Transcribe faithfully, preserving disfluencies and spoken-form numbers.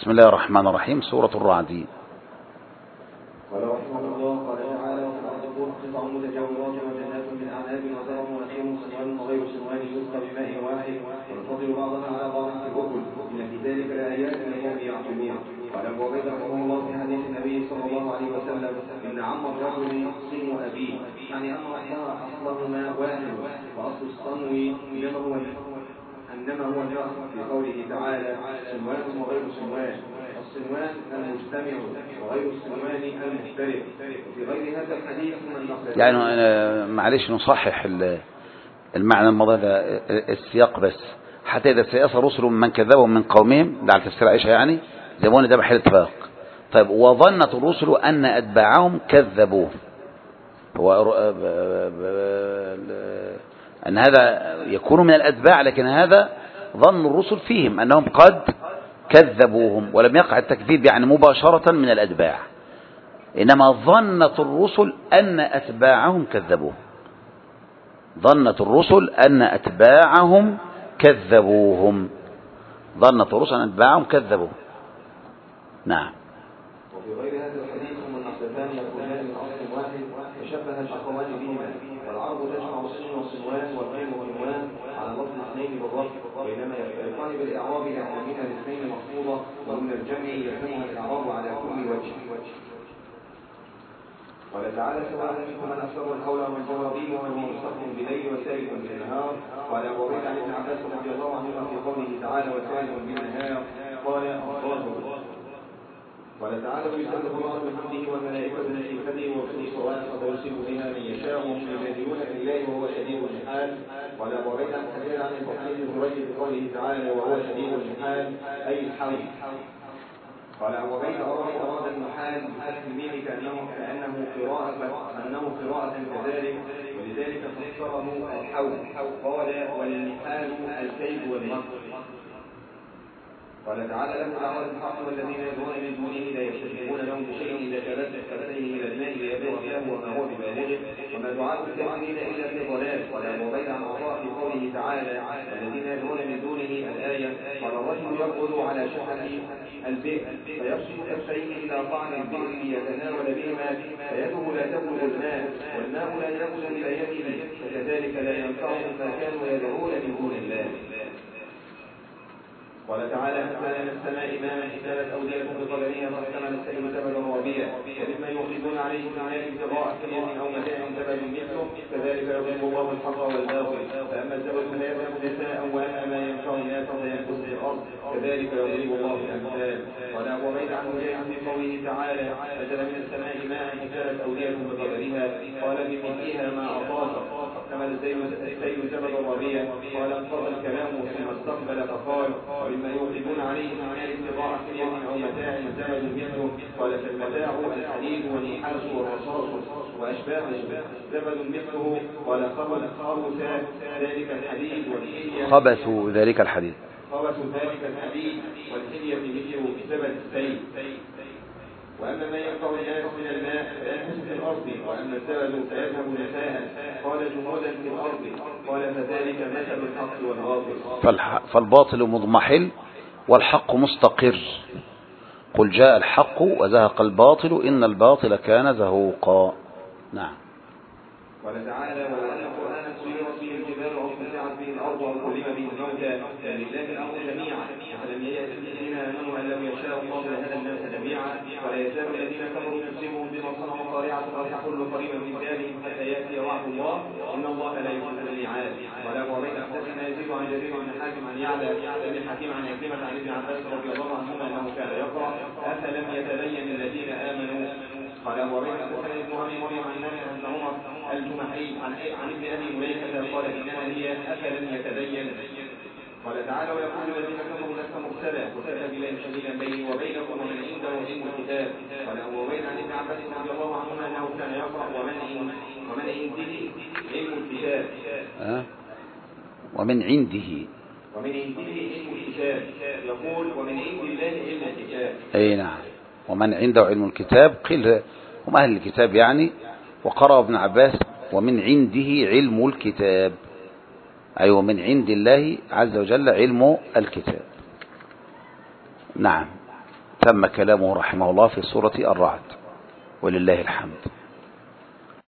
بسم الله الرحمن الرحيم. سورة الرعد. قال رحمه الله قال تعالى: وفي الأرض قطع متجاورات وجنات من أعناب وزرع ونخيل صنوان وغير صنوان يسقى بماء واحد ونفضل بعضها على بعض في الأكل إن في ذلك لآيات لقوم يعقلون. قال أبو عبيدة رحمه الله في حديث النبي صلى الله عليه وسلم: إن عم الرجل صنو أبيه، يعني أن أصلهما واحد وأصل الصنو إنما هو إنما هو الجهر في قوله تعالى: صنوان وغير صنوان. الصنوان المجتمع وغير الصنوان المختلف. وفي غير هذا الحديث من نقل يعني معلش نصحح المعنى الماضي هذا السياق بس، حتى إذا سيأس رسل من كذبهم من قومهم على تفسير عائشة، يعني زي ما قلنا ده محل اتفاق. طيب وظنت الرسل أن أتباعهم كذبوه، أن هذا يكون من الأتباع، لكن هذا ظن الرسل فيهم أنهم قد كذبوهم، ولم يقع التكذيب يعني مباشرة من الأتباع، إنما ظنت الرسل أن أتباعهم كذبوه. ظنت الرسل أن أتباعهم كذبوهم ظنت الرسل أن أتباعهم كذبوه. نعم. وفي غير هذا الحديث من نقلتان يكونان من أصل واحد تشبه الأخوان بهما، والعرب تجمع الصن والصنوان والغين والعنوان على لفظ الاثنين بالرفع، بينما يختلفان بالإعراب لأن من الاثنين مخفوضة ومن الجمع يلزمها الإعراب على كل وجه. قال تعالى: سواء منكم من أسر القول ومن جهر به ومن هو مستخف بالليل وسارب بالنهار. قال أبو عبيدة عن ابن عباس رضي الله عنهما في قوله تعالى: وسارب بالنهار، قال: الله. قال تعالى: ويسبح الله بحمده والملائكة من خيفته ويرسل الصواعق ويرسل بها من يشاء يجادلون في الله وهو شديد المحال. قال أبو عبيدة عن حجاج عن الحسين بن رجب بقوله تعالى: وهو شديد المحال أي الحول. قال أبو عبيدة: أراد المحال بفتح الميم كأنه كأنه قراءة أنه قراءة كذلك، ولذلك فسره الحول. قال: والمحال الكيد والمكر. قال تعالى: له دعوة الحق والذين يدعون من دونه لا يستجيبون لهم بشيء إذا كانت كفتيه إلى الماء ليبلغ فاه وما هو ببالغه وما دعاء الكافرين إلا في ضلال. قال أبو عبيدة عن عطاء في قوله تعالى: الذين يدعون من دونه الآية. قال: الرجل يقبض على شفة البئر فيبسط كفيه إلى طعن البئر ليتناول بهما فيده لا تبلغ الماء والماء لا يبلغ إلى يده، فكذلك لا ينفعهم ما كانوا يدعون من دون الله. قال تعالى: حتى من السماء ماء حسالت أودية بقدرها فاحتمل السيل زبدا رابيا. ومما يوقدون عليه من آيات ابتغاء حلية أو متاع زبد مثله كذلك يضرب الله الحق والباطل. فأما الزبد فلا يذهب جزاء وأما ما ينفع الناس فينقص في الأرض كذلك يضرب الله الأمثال. قال أبو عبيدة عن مجاهد في قوله تعالى: نزل من السماء ماء حسالت أودية بقدرها قال: بمثلها ما أطاق فاحتمل السيل زبدا رابيا. قال: انقضى الكلام ثم استقبل فقال: ما يوقدون عليه من آيات ابتغاء حلية أو متاع زبد مثله. قال: فالمتاع الحديد والنحاس والرصاص وأشباهه زبد مثله. قال: خبث ذلك الحديد والحلية خبثوا ذلك الحديد خبث ذلك الحديد والحلية مثله زبد السيل. وأما ما ينفع الناس من الماء فينحس في الأرض، وأما الزبد فيذهب نفاها. قال: جمودا في الأرض. قال: فذلك مثل الحق والباطل. فالباطل مضمحل والحق مستقر. قل جاء الحق وزهق الباطل إن الباطل كان زهوقا. نعم. قال تعالى: وأن القرآن سيرت به الجبال أو قطعت به الأرض أو كلم به الموتى فلله الأمر جميعا فلم يأت الذين آمنوا أن لو يشاء الله لهدى الناس جميعا. ولا يزال الذين كفروا تصيبهم بما صنعوا قارعة أو تحل قريبا من دارهم حتى يأتي وعد الله إن الله لا يخلف الميعاد. قال أبو عبيدة: حدثنا يزيد عن جرير بن حاتم عن يعلى بن حكيم عن عكرمة عن ابن عباس رضي الله عنهما أنه كان يقرأ: أفلم يتبين الذين آمنوا. قال أبو عبيدة: حدثنا ابن أبي مريم عن نافع بن عمر الجمحي عن عن ابن أبي مليكة قال: إنما هي أفلم يتبين. قال تعالى: ويقول الذين كفروا لست مرسلا وكفى بالله شهيدا بيني وبينكم ومن عنده علم الكتاب. قال أبو عبيدة عن ابن عباس رضي الله عنهما أنه كان يقرأ: ومن ومن عنده علم الكتاب. أه؟ ومن عنده ومن عنده علم الكتاب. يقول: ومن عند الله علم الكتاب. أي نعم. ومن عنده علم الكتاب قيل هم أهل الكتاب يعني. وقرأ ابن عباس: ومن عنده علم الكتاب، أي أيوة من عند الله عز وجل علم الكتاب. نعم. تم كلامه رحمه الله في سورة الرعد، ولله الحمد.